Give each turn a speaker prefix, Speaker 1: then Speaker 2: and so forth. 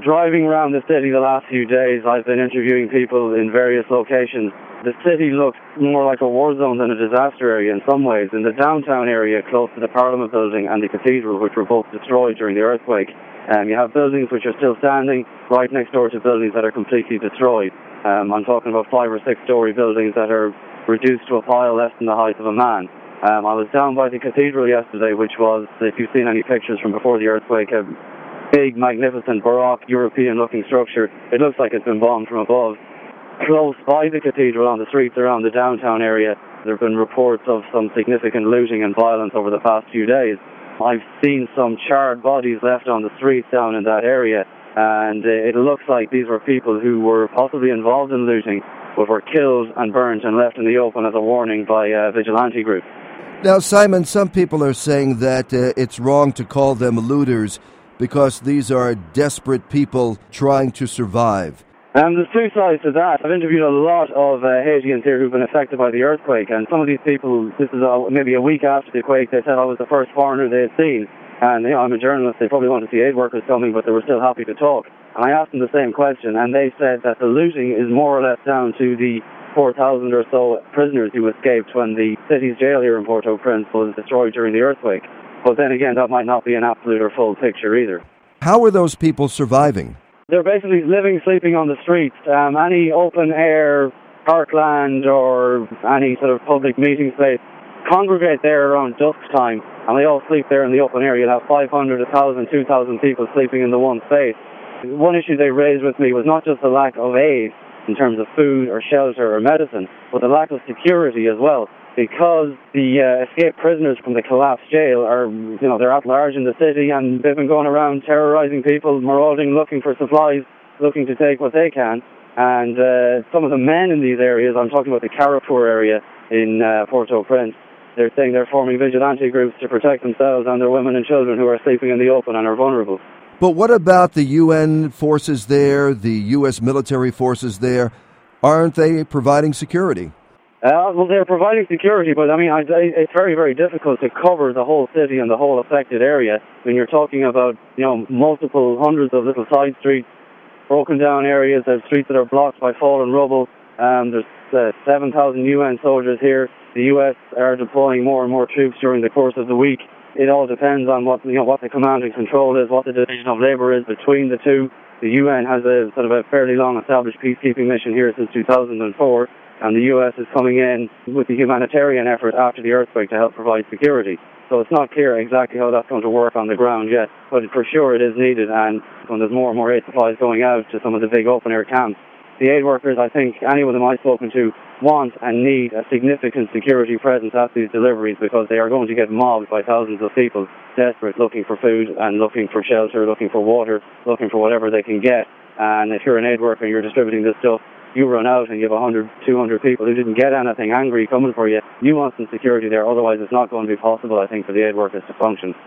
Speaker 1: Driving around the city the last few days, I've been interviewing people in various locations. The city looks more like a war zone than a disaster area in some ways. In the downtown area, close to the Parliament building and the cathedral, which were both destroyed during the earthquake, you have buildings which are still standing right next door to buildings that are completely destroyed. I'm talking about 5 or 6 story buildings that are reduced to a pile less than the height of a man. I was down by the cathedral yesterday, which was, if you've seen any pictures from before the earthquake, a big, magnificent, Baroque, European-looking structure. It looks like it's been bombed from above. Close by the cathedral, on the streets around the downtown area, there have been reports of some significant looting and violence over the past few days. I've seen some charred bodies left on the streets down in that area, and it looks like these were people who were possibly involved in looting, but were killed and burnt and left in the open as a warning by a vigilante group.
Speaker 2: Now, Simon, some people are saying that it's wrong to call them looters because these are desperate people trying to survive.
Speaker 1: There's two sides to that. I've interviewed a lot of Haitians here who've been affected by the earthquake, and some of these people, this is maybe a week after the quake, they said I was the first foreigner they had seen. And I'm a journalist, they probably wanted to see aid workers coming, but they were still happy to talk. And I asked them the same question, and they said that the looting is more or less down to the 4,000 or so prisoners who escaped when the city's jail here in Port-au-Prince was destroyed during the earthquake. But then again, that might not be an absolute or full picture either.
Speaker 2: How are those people surviving?
Speaker 1: They're basically sleeping on the streets. Any open-air parkland or any sort of public meeting place, congregate there around dusk time, and they all sleep there in the open air. You'll have 500, 1,000, 2,000 people sleeping in the one space. One issue they raised with me was not just the lack of aid in terms of food or shelter or medicine, but the lack of security as well. Because the escaped prisoners from the collapsed jail are, they're at large in the city, and they've been going around terrorizing people, marauding, looking for supplies, looking to take what they can. And some of the men in these areas, I'm talking about the Carrefour area in Port-au-Prince, they're saying they're forming vigilante groups to protect themselves and their women and children who are sleeping in the open and are vulnerable.
Speaker 2: But what about the UN forces there, the U.S. military forces there? Aren't they providing security?
Speaker 1: Well, they're providing security, but it's very, very difficult to cover the whole city and the whole affected area when you're talking about, multiple hundreds of little side streets, broken down areas. There's streets that are blocked by fallen rubble. There's 7,000 UN soldiers here. The U.S. are deploying more and more troops during the course of the week. It all depends on what the command and control is, what the division of labour is between the two. The UN has a sort of a fairly long-established peacekeeping mission here since 2004. And the U.S. is coming in with the humanitarian effort after the earthquake to help provide security. So it's not clear exactly how that's going to work on the ground yet, but for sure it is needed, and when there's more and more aid supplies going out to some of the big open-air camps, the aid workers, I think, any of them I've spoken to, want and need a significant security presence at these deliveries because they are going to get mobbed by thousands of people desperate, looking for food and looking for shelter, looking for water, looking for whatever they can get. And if you're an aid worker and you're distributing this stuff, you run out and you have 100, 200 people who didn't get anything angry coming for you. You want some security there, otherwise it's not going to be possible, I think, for the aid workers to function.